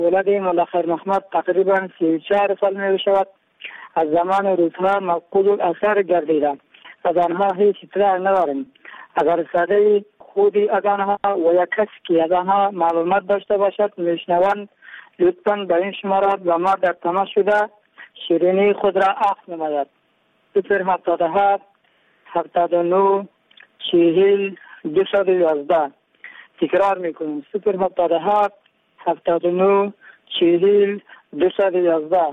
ولد ملخر محمد تقریبا 34 سال می شود. از زمان روزها مفقود الاثر گردیده. از آنها هیچ اطلاع نداریم. اگر صدای خودی از آنها و یک کسی که از آنها معلومات داشته باشد میشنوند لطفاً به این شماره و ما در تماس شده شیرینی خود را عفو نماید. 077 79 40 211. تکرار میکنیم 077 79 40 211.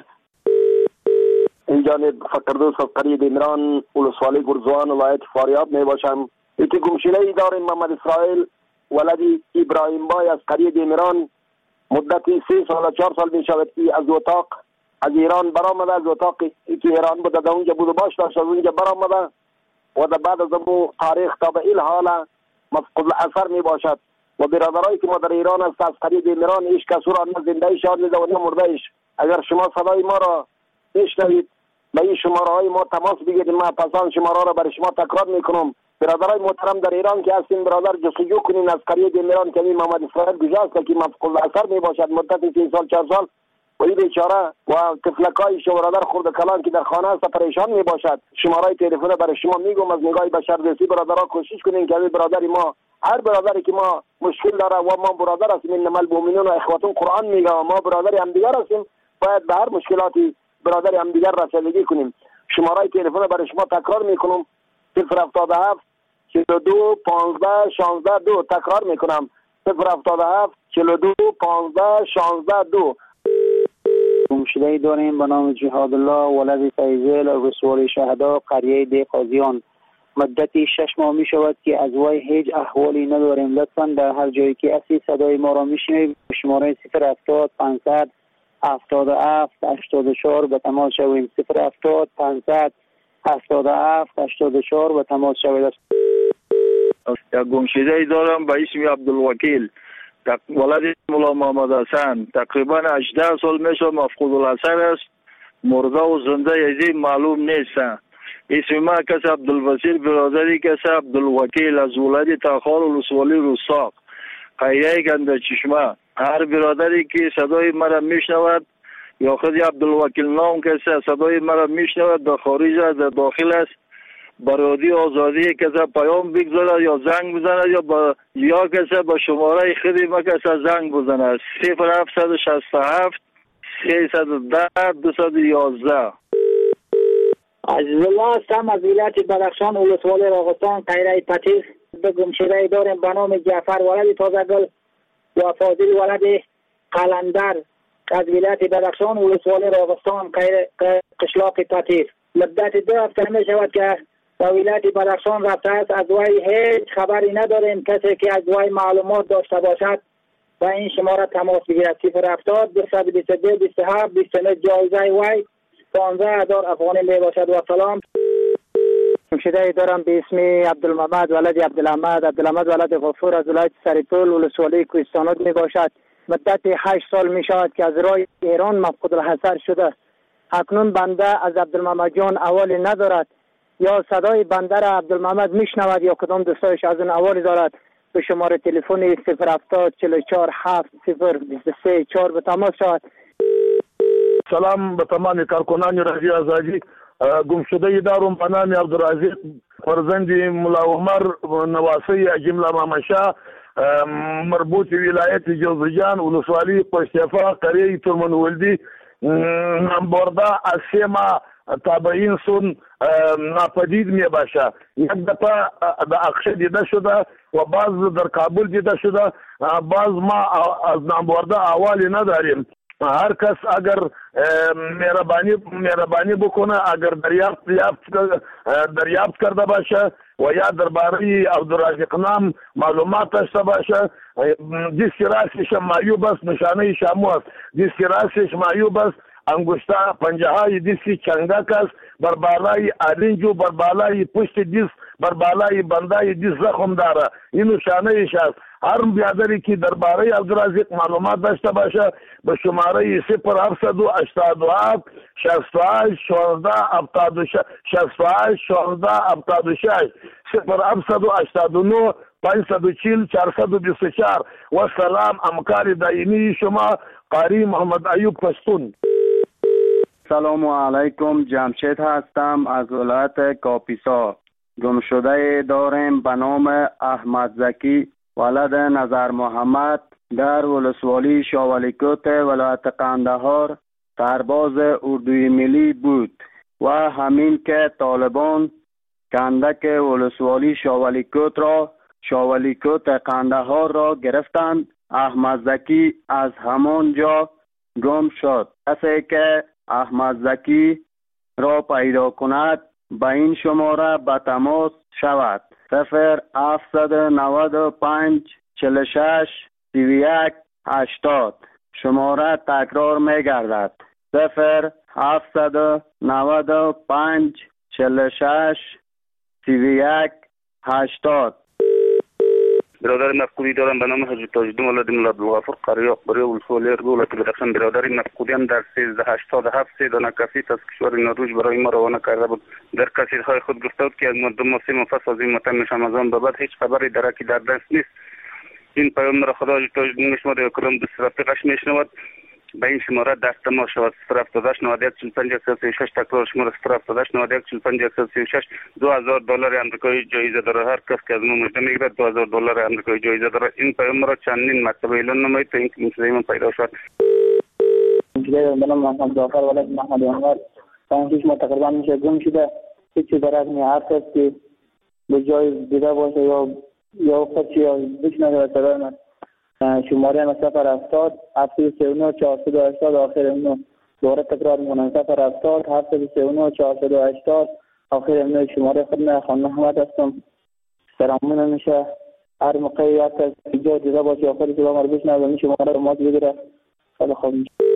این جانب فقردوس از قریه دیمران ولسوالی گرزوان ولایت فاریاب می باشم. یکی گمشده ای داریم محمد اسرائیل ولد ابراهیم بای از قریه دیمران مدتی 3 سال 4 سال می شود که از اتاق از ایران برآمده. از اتاقی که ایران بوده در اونجا بود و باش داشت از اونجا برآمده و در بعد از امو تاریخ تا به این حال مفقود الاثر می باشد و برادرایی که ما در ایران است از قریه دیمران هیچ کس را نه زنده شان میده و نه مرده ایش. اگر شما صدای ما را بشنوید به این شماره های ما تماس بگیرید. ما پسان شماره را برای شما تکرار میکنم. برادرای محترم در ایران که هستین برادر جستجو کنین از قریه دیمران که محمد اسرائیل گذاشت که مفقود الاثر می باشد مدت 3 سال 4 سال و این بیچاره و طفلکای شو برادر خرد کلان که در خانه است پریشان می باشد. شماره تلفن برای شما میگم از نگاه بشردوستی برادرها کوشش کنین که برادری ما هر برادری که ما مشکل داره و ما برادر هستیم انما المؤمنون و اخوتون قرآن میگه و ما برادر هم دیگر هستیم باید به هر مشکلاتی برادر هم دیگر رسیدگی کنیم. شماره تلفن برای شما تکرار میکنم 077 42 15 16 2. تکرار میکنم 077 42 15 16 2. گمشده‌ای داریم به نام جهاد الله ولد فیضل رسول شهدا قریه دی قاضیان. مدتی 6 ماه می شود که از وی هیچ احوالی نداریم. لطفاً در هر جایی که هستی صدای ما را میشنوید شماره 070 500 77 84 به تماس شویم. 070 500 77 84 به تماس شوید. یک گمشده‌ای دارم به اسم عبدالوکیل ولد مولا محمد حسن تقریبا 18 سال میشه مفقود الاثر است. مرده و زنده یزی معلوم نیست. اسم ما کس عبدالوسیل برادری کس عبدالوکیل از ولد تاخار ولسوالی رستاق قریه گنده چشمه. هر برادری که صدای مرا میشنود یا خود عبدالوکیل نام کسی صدای مرا میشنود در خارج است در داخل است برادی آزادی کسی پیام بگذارد یا زنگ بزند یا کسی با شماره خودی ما کسی زنگ بزند 0767 310 211. عزیز الله هستم از ولایت بدخشان ولسوالی راغستان قریه پتیس. به گمشده‌ای داریم به نام جعفر ولد تازه‌گل و فاضل ولد قلندر از ولایت بدخشان ولسوالی راغستان قشلاق پتیس. مدت 2 هفته می شود که به ولایت بدخشان رفته است. از وی هیچ خبری نداریم. کسی که از وی معلومات داشته باشد و این شماره تماس بگیرد 070 222 27 29. جایزه وی 15000 افغانی می باشد. و سلام. گمشده‌ای دارم به اسم عبدالمحمد ولد عبدالحمد ولد غفور از ولایت سریپول ولسوالی کوهستانات می باشد. مدت 8 سال می شود که از راه ایران مفقود الاثر شده. اکنون بنده از عبدالمحمد جان احوالی ندارد. یا صدای بنده را عبدالمحمد میشنود یا کدام دوستایش از اون احوالی دارد. به شماره تلفن 070 44 7 023 4 به تماس شود. سلام به تمام کارکنان رادیو آزادی. گمشده‌ای دارم به نام عبدالرزاق فرزند مولا عمر نواسی جمله مامشا مربوط ولایت جوزجان ولسوالی پشتیفا قریه ترمن ولدی نمبرده از 3 ماه تابعین سون ناپدید می باشه. یک دفعه در اقشه دیده شده و باز در کابل دیده شده. باز ما از نمبرده احوالی نداریم. هر کس اگر مهربانی بکنه اگر دریافت کرده باشه و یا درباره عبدالرزاق نام معلومات داشته باشه دیسک راسش معیوب است نشانه شامو است دیسک راسش معیوب است انگشتا پنجه های دیسک چنگک است بر بالای آرنجو بر بالای پشت دیس بر بالای بندای دیس زخم داره این نشانه ایش است. هر بیادری که درباره عبدالرزاق معلومات داشته باشه به شماره 0787 68 16 66 0789 540 424 و سلام همکار دائمی شما قاری محمد ایوب پشتون. سلام علیکم، جمشید هستم از ولایت کاپیسا. گمشده داریم به نام احمد زکی ولد نظر محمد در ولسوالی شاولیکوت ولایت قندهار سرباز اردوی ملی بود و همین که طالبان کندک ولسوالی شاولیکوت را شاولیکوت قندهار را گرفتند، احمد زکی از همان جا گم شد. کسی که احمد زکی را پیدا کند به این شماره به تماس شود: 0795 46 31 80. شماره تکرار می گردد: 0795 46 31 80. برادر مفقودی دارم به نام حضرت تاجالدین ولد مولا عبدالغفور قاری اخباری ولسوالی ولایت بدخشان. برادر مفقودی هم در 1387 3 دانه کاسیت از کشور نروژ برای ما روانه کرده بود. در کاسیت‌های خود گفته بود که از مدت 3 ماه پس از این متن رمضان به بعد هیچ خبری درکی در دست نیست. این پیام را خدا تاجالدین شما در کدام دوست رفیقش میشنود به این شماره دست ما شود: 078 91 45 136. تکرار شماره: 078 91 45 136. $2000 آمریکایی جایزه داره. هر کس که از ما مجده میگیرد $2000 آمریکایی جایزه داره. این پیام را چندین مرتبه اعلان نمایید تا اینکه این من پیدا شد. منم محمد جعفر ولد محمد انور. پنج ما تقریبا میشه گم شده. هیچ برات هر کس که به جای دیده باشه یا خودشی یا بشنوه صدای من. شماره ما 070 739 480. آخر اینو دوباره تکرار میکنم: 070 739 480. آخر اینو شماره خود من خان محمد هستم. سلامونه میشه هر موقع یا کس جای دیده باشه آخر صدا ما رو بشنوه این شماره رو ماز بگیره. خیلی خوب.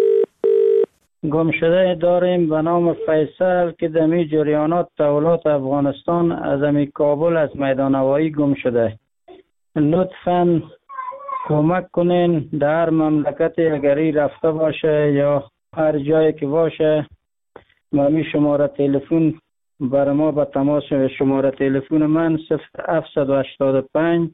گمشده داریم به نام فیصل که دمی جریانات تولات افغانستان از امی کابل از میدان هوایی گم شده. لطفاً کمک کنین در مملکت اگری رفته باشه یا هر جایی که باشه ما شماره تلفن برای ما به تماس. شماره تلفن من 0785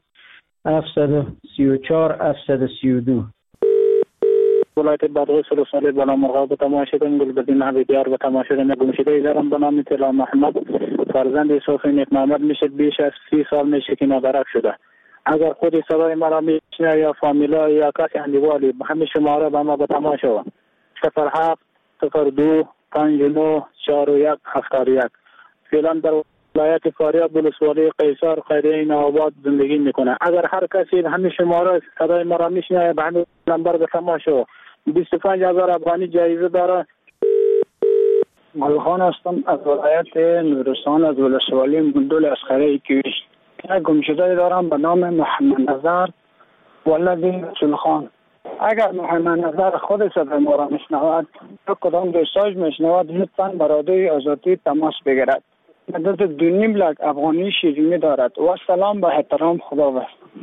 734 732. ولایت بادغیس ولسوالی بلامرغاب به تماشای گلبدین حبیبیار به تماشای گمشده دارم به نام طلا محمد فرزند صوفی نیک محمد میشه. بیش از 30 سال میشه که نادرک شده. اگر خود صدای مرا میشنه یا فامیلا یا کسی اندیوالی همه شماره به ما به تماشا: 07 02 59 41 71. فعلا در ولایت فاریاب ولسوالی قیصر خیریه نوآباد زندگی میکنه. اگر هر کسی همه شماره صدای مرا میشنه به همین نمبر به تماشا. 25000 افغانی جایزه داره. ملخان هستم از ولایت نورستان از ولسوالی مندول اسخره کیویش. یک گمشده دارم به نام محمد نظر ولد رسولخان. اگر محمد نظر خود صدای ما را میشنود یا کدام دوستاش میشنود لطفاً برادر آزادی تماس بگیرد. مدت 2.5 لک افغانی شیرینی دارد. و سلام به احترام خداوند.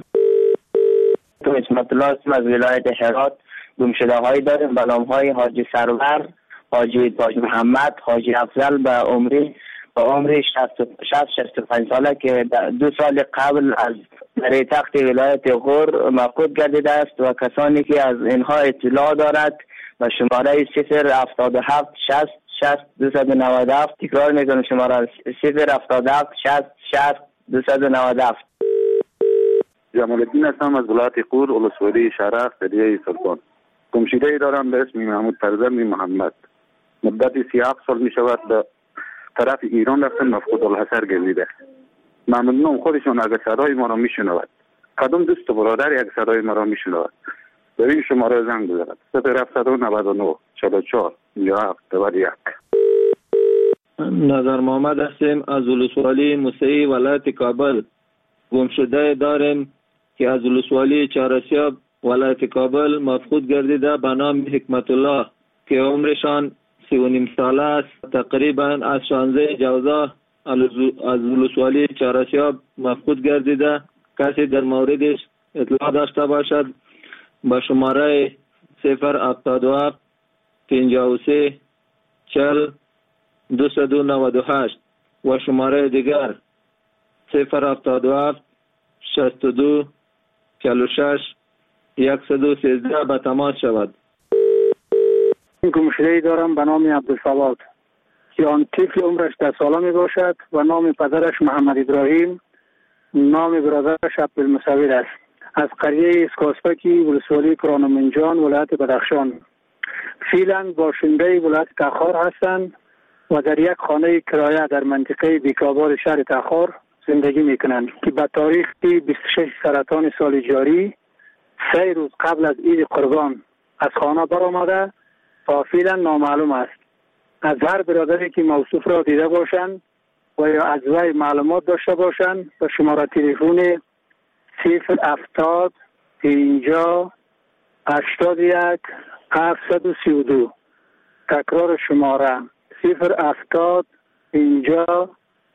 اسمت الله هستم از ولایت هرات. گمشده هایی داریم به نام های حاجی سرور، حاجی تاج محمد، حاجی افضل به عمر 65 ساله که 2 سال قبل از در تخت ولایت غور مفقود گردیده است و کسانی که از اینها اطلاع دارد و شماره 077 60 60 297. تکرار میکنم: شماره 077 60 60 297. جمال الدین هستم از ولایت غور ولسوالی شرق قریه سلطان. گمشده دارم به اسم محمود فرزند محمد. مدت 37 سال می شود به طرف ایران رفتن مفقود الحصر گردیده. ممنونم خودشون اگر صدای ما را میشنود. کدام دوست برادر یک صدای ما را میشنود به این شماره زنگ بزند: 0799 44 57 91. نظر محمد هستیم از ولسوالی موسعی ولایت کابل. گمشده داریم که از ولسوالی چهارسیاب ولایت کابل مفقود گردیده به نام حکمت الله که عمرشان 3.5 ساله است. تقریبا از 16 جوزا از ولسوالی چهارسیاب مفقود گردیده. کسی در موردش اطلاع داشته باشد با شماره 077 53 40 298 و شماره دیگر 077 62 46 113 به تماس شود. گمشده‌ای دارم به نام عبدالصواد که آن طفل عمرش 10 ساله می باشد و نام پدرش محمد ابراهیم، نام برادرش عبدالمصور است. از قریه اسکاسپکی ولسوالی کرانمنجان ولایت بدخشان. فعلا باشنده ولایت تخار هستند و در یک خانه کرایه در منطقه بیکابار شهر تخار زندگی میکنند که به تاریخ 26 سرطان سال جاری 3 روز قبل از عید قربان از خانه برآمده تا فعلا نامعلوم است. از هر برادری که موصوف را دیده باشند و یا از وی معلومات داشته باشند به شماره تلفن 070 50 81 732. تکرار شماره 070 50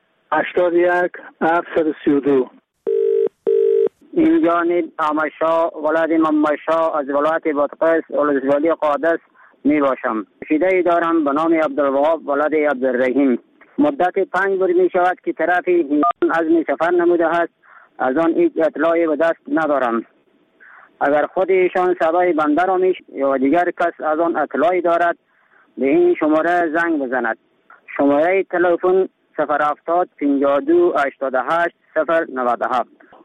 81 732. این جانب آمشا ولد ممشا از ولایت بادغیس ولسوالی قادس می باشم. شیده دارم به نام عبدالوهاب ولد عبدالرحیم. مدت 5 روز می شود که طرف ایران عزم سفر نموده است. از آن هیچ اطلاعی به دست ندارم. اگر خود ایشان صدای بنده را یا دیگر کس از آن اطلاعی دارد به این شماره زنگ بزند. شماره تلفن 070 52 88 097.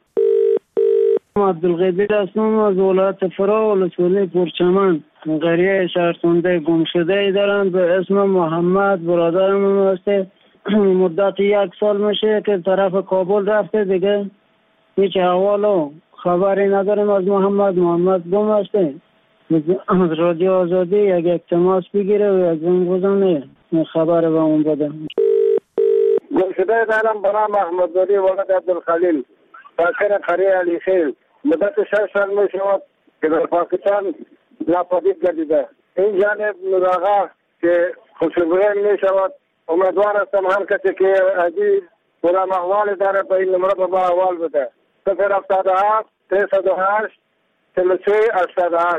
عبدالقادر هستم از ولایت فرا ولسوالی پرچمن. قریه شهرخونده گمشده دارم به اسم محمد برادرم هسته. مدت 1 سال میشه که طرف کابل رفته دیگه هیچ احوال و خبری نداریم از محمد گم هسته. از رادیو آزادی یک تماس بگیره و از اون گذانه خبر به اون بده. گمشده دارم به نام احمدزاده ولد عبدالخلیل ساکن قریه علیخیل. مدت 6 سال می شود که در پاکستان ناپدید گردیده. این جانب نوراغا که خوشبختی می شود. امیدوار هستم هر کسی که عزیز کدام احوال داره به این نمره به ما احوال بده. 077 308 43 88.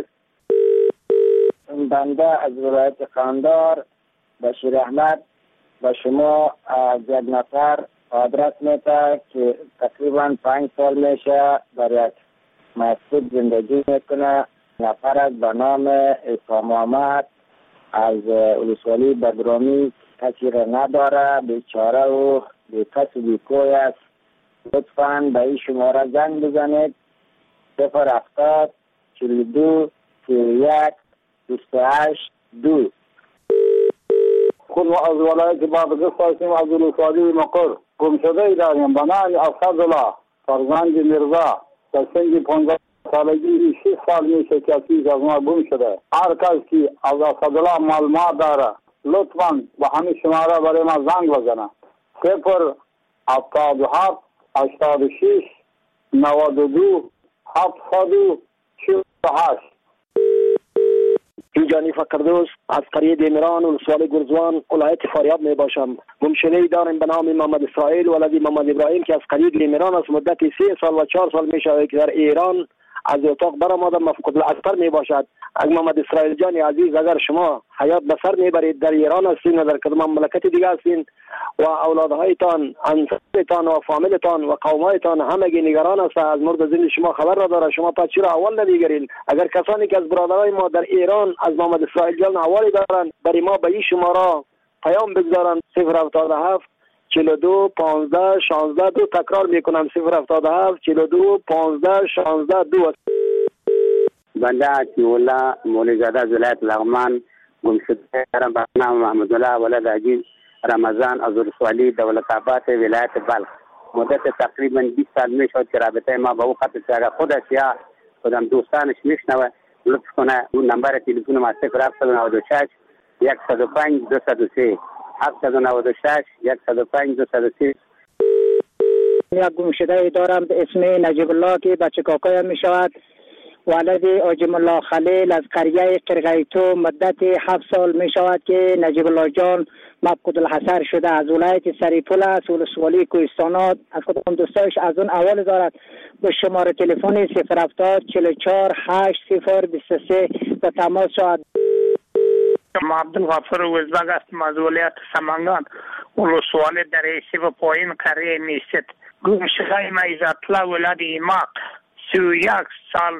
بنده از ولایت قندار بشیر احمد به شما از یک نفر آدرس میده که تقریبا 5 سال میشه در یک مسجد زندگی میکنه. نفر به نام عیسی محمد از ولسوالی بدرامی کسی را نداره، بیچاره و بیکس و بیکوی است. لطفاً به این شماره زنگ بزنید 070 42 31 28 2. خود از ولایت بادغیس هستیم از ولسوالی مقر. گمشده داریم به نام اسدالله فرزند میرزا در سن 15 سالگی 6 سال میشه که از ما گم شده. هر کس که از اسدالله معلومات داره لطفاً به همین شماره برای ما زنگ بزنه 077 86 92 748. جانی فقردوس از قریه دیمران ولسوالی گرزوان ولایت فاریاب می باشم. گمشده‌ای دارم به نام محمد اسرائیل ولد محمد ابراهیم که از قریه دیمران است. مدت 3 سال و 4 سال می شود که در ایران از اتاق برآمده مفقود الاثر می باشد. اگر محمد اسرائیل جان عزیز اگر شما حیات به سر میبرید در ایران هستین و در کدام مملکت دیگه هستین و اولادهایتان انصارتان و فامیلتان و قومایتان همگی نگران است از مورد زندگی شما خبر را داره، شما پس چرا اول نمیگیرین؟ اگر کسانی که از برادرای ما در ایران از محمد اسرائیل جان احوالی دارن برای ما به این شماره پیام بگذارن 077 42 15 16 2. تکرار میکنم 077 42 15 16 2. بنده عطی‌الله مولوی‌زاده از ولایت لغمان گمشده دارم به نام محمدالله ولد عزیز رمضان از ولسوالی دولت‌آباد ولایت بلخ. مدت تقریبا 20 سال میشد که رابطه ما با او قطع شد. اگر خودش یا خودم دوستانش میشنوه لطف کنه اون نمبر تلفن ما 0796 105 203 796 105 203. یک گمشده دارم به اسم نجیب الله که بچه کاکایم می شود. ولد آجم الله خلیل از قریه قرغیتو. مدت 7 سال می شود که نجیب الله جان مفقود الحصر شده. از ولایت سریپول است ولسوالی کوهستانات. از کدام دوستایش از اون اول دارد به شماره تلفن 070 44 80 23 به تماس شد. عبدالغفور وزبگ هستم از ولایت سمنگان ولسوالی دریسی و پایین قریه میست. گمشده عزت‌الله ولد ایماق 31 سال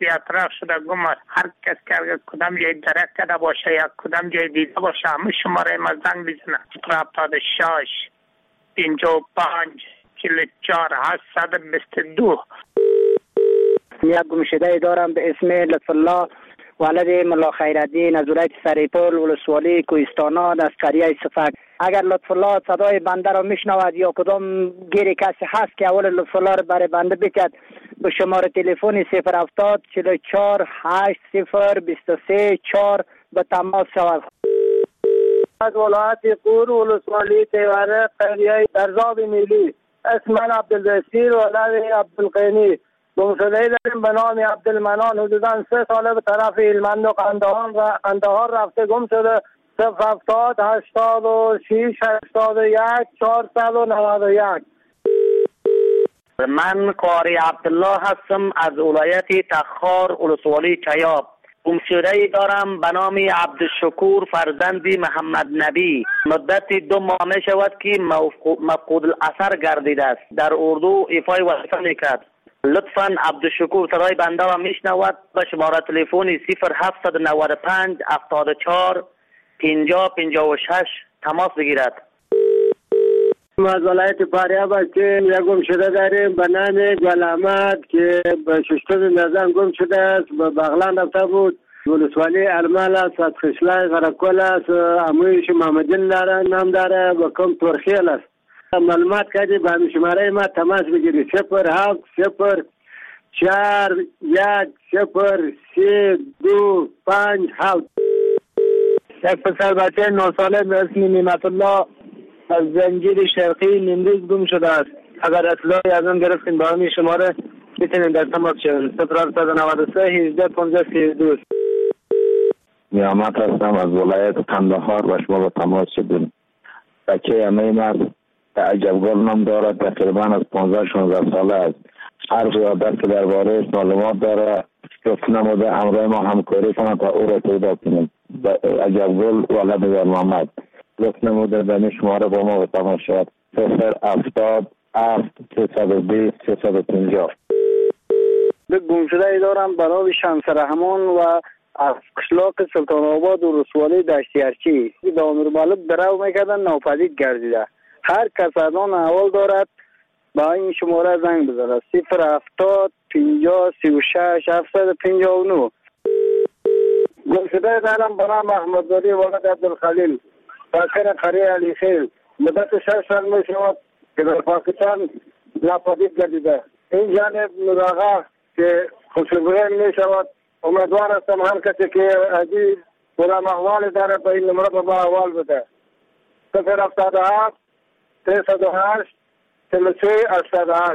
بیاطراف شده گم هر کس که اگر کدام جای درک کرده باشه یا کدام جای دیده باشه همه شماره ما زنگ بزنه 76 55 44 822. یک گمشده دارم به اسم لطف الله ولد ملا خیرالدین از ولایت سریپل ولسوالی کوهستان از قریه صفک. اگر لطف الله صدای بنده را میشنود یا کدام گیری کسی هست که اول لطف الله را برای بنده بکرد به شماره تلفن 070 44 80 23 4 به تماس شود. از ولایت قور ولسوالی تیوره قریه درزاب میلی. اسم من عبدالبصیر ولد عبدالقینی. گمشده داریم به نام عبدالمنان. حدوداً 3 ساله به طرف هلمند و قندهار رفته گم شده. 070 86 81 491. من قاری عبدالله هستم از ولایت تخار ولسوالی چیاب. گمشده دارم به نام عبدالشکور فرزند محمد نبی. مدت 2 ماه می شود که مفقود الاثر گردیده است. در اردو ایفای وظیفه میکرد. لطفاً عبدالشکور صدای بنده را میشنود به شماره تلفن 0795 74 50 56 تماس بگیرد. از ولایت فاریاب هستیم. یک گمشده داریم به نام گل احمد که به ششتم نظام گم شده است. به بغلان رفته بود. ولسوالی ارمل است. از خشلای غرقل است. امویش محمدین داره نام داره و کم ترخیل است. معلومات کردی به همین شماره ما تماس بگیری 07 0 4 1 0 3 2 5 7. یک پسر بچه 9 ساله به اسم نعمت الله از زنجیر شرقی نیمروز گم شده است. اگر اطلاعی از آن گرفتین با همین شماره میتونین در تماس شوید. 0793 18 15 32. نیامت هستم از ولایت قندهار و شما با تماس شدیم. بچه همه مرد عجبگل نام دارد. تقریبا از 15-16 ساله است. هر قیادت که درباره معلومات داره گفت نموده همراه ما همکاری کنند تا او را پیدا کنیم. عجبگل ولد در محمد گفت نموده به شماره با ما به تماس شد 070 320 350. به گمشده دارم برای شمس رحمان و از قشلاق سلطان آباد و رسوالی دشتی ارچی به امیر مالک درو میکردن ناپدید گردیده. هر کس از آن احوال دارد با این شماره زنگ بزنه 070 50 36 759. گمشده دارم به نام احمدزاده ولد عبدالخلیل ساکن قریه علی خیل. مدت 6 سال می شود که در پاکستان ناپدید گردیده. این جانب مراغه که خوشبویی می شود. امیدوار هستم هر کسی که عزیز کدام احوال داره به این نمره به ما احوال بده. 077 308 33 88.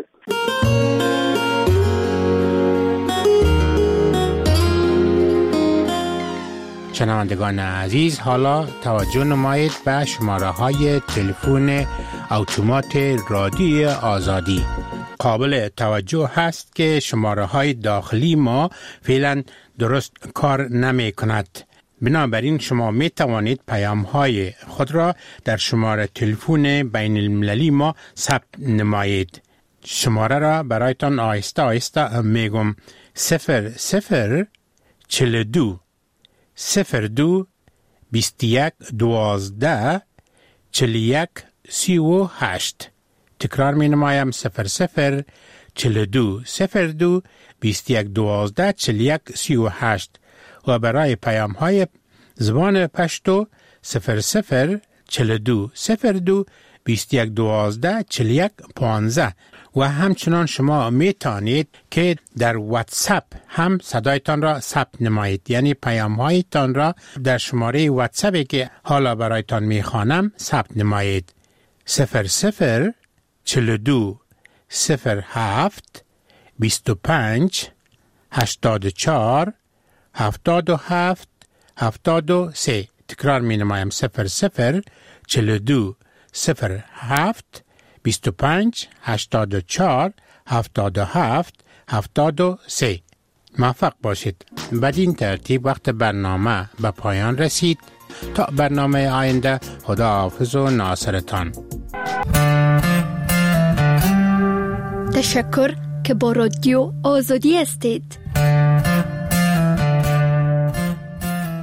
شنوندگان عزیز، حالا توجه نمایید به شماره های تلفن اتومات رادیو آزادی. قابل توجه هست که شماره های داخلی ما فعلا درست کار نمی کند. بنابراین شما می توانید پیام های خود را در شماره تلفن بین المللی ما ثبت نمایید. شماره را برایتان آهسته آهسته میگم 0042 02 21 12 41 38. تکرار می نمایم 0042 02 21 12 41 38 و برای پیام های زبان پشتو 0042 02 21 12 41 15. و همچنان شما می توانید که در واتساپ هم صدایتان را ثبت نمایید، یعنی پیام هایتان را در شماره واتساپی که حالا برایتان می خوانم ثبت نمایید 0042 07 25 84 77 73. تکرار می نمایم 0042 07 25 84 77 73. موفق باشید. بدین ترتیب وقت برنامه به پایان رسید. تا برنامه آینده، خدا حافظ و ناصرتان. تشکر که با رادیو آزادی هستید.